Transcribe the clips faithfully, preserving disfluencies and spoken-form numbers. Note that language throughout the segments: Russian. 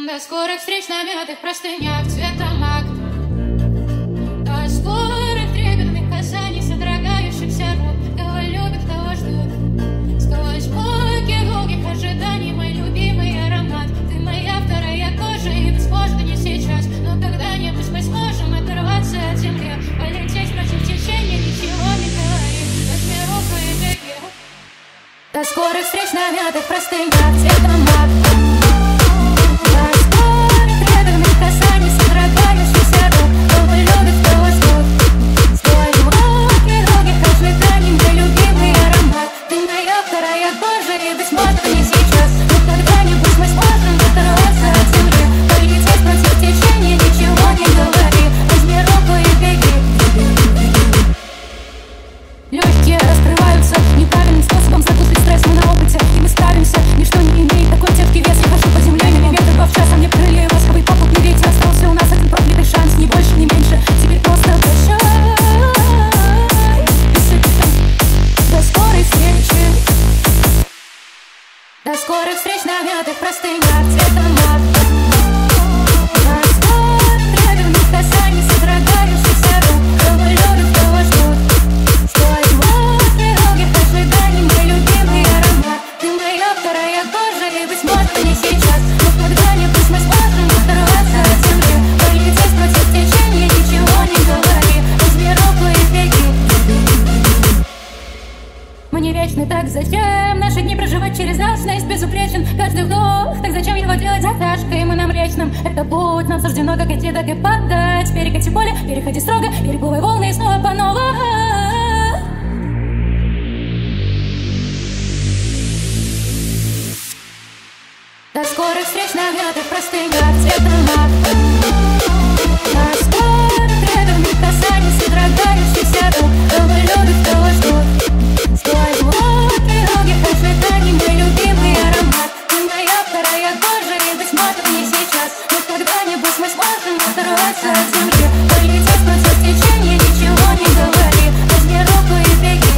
До скорых встреч на мятых простынях цвета мак. До скорых трепетных касаний, содрогающихся рук. Кого любят, кого ждут. Сквозь муки долгих ожиданий мой любимый аромат. Ты моя вторая кожа, и возможно не сейчас, но когда-нибудь мы сможем оторваться от земли, полететь против течения, ничего не говори. Возьми руку и беги. До скорых встреч на мятых простынях цвета мак. Легкие раскрываются неправильным способом заглушить стресс. Мы на опыте, и мы справимся. Ничто не имеет такой терпкий вес. Я хожу по земле, миллиметр два в час, а мне крылья и ласковый попутный ветер. Остался у нас один проклятый шанс, ни больше, ни меньше. Теперь просто прощай. До скорой встречи. До скорых встреч на мятых простынях цвета мак. До скорых трепетных касаний, содрогающихся рук. Кого любят, кого ждут. Сквозь муки долгих ожиданий мой любимый аромат. Ты моя вторая кожа, и быть может не сейчас, но когда-нибудь мы сможем оторваться от земли, полететь против течения, ничего не говори. Возьми руку и беги. Мы не вечны, так зачем наши дни проживать через разность безупречен каждый вдох, так зачем его делать затяжкой мы нам речным? Это путь, нам суждено как идти, так и падать. Перекати поле, переходи строго, береговые волны и снова по новой. До скорых встреч на мятых простынях цвета мак. До скорых трепетных касаний, содрогающихся рук. Кого любят, кого ждут. Сквозь муки долгих ожиданий мой любимый аромат. Ты моя вторая кожа, и быть может не сейчас, но когда-нибудь мы сможем оторваться от земли, полететь против течения, ничего не говори. Возьми руку и беги.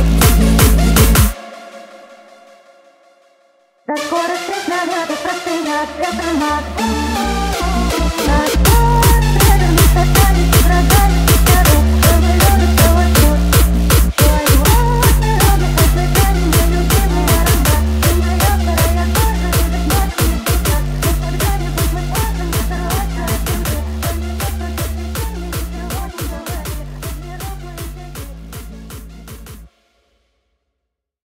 До скорых встреч на мятых простынях цвета мак. До скорых трепетных касаний,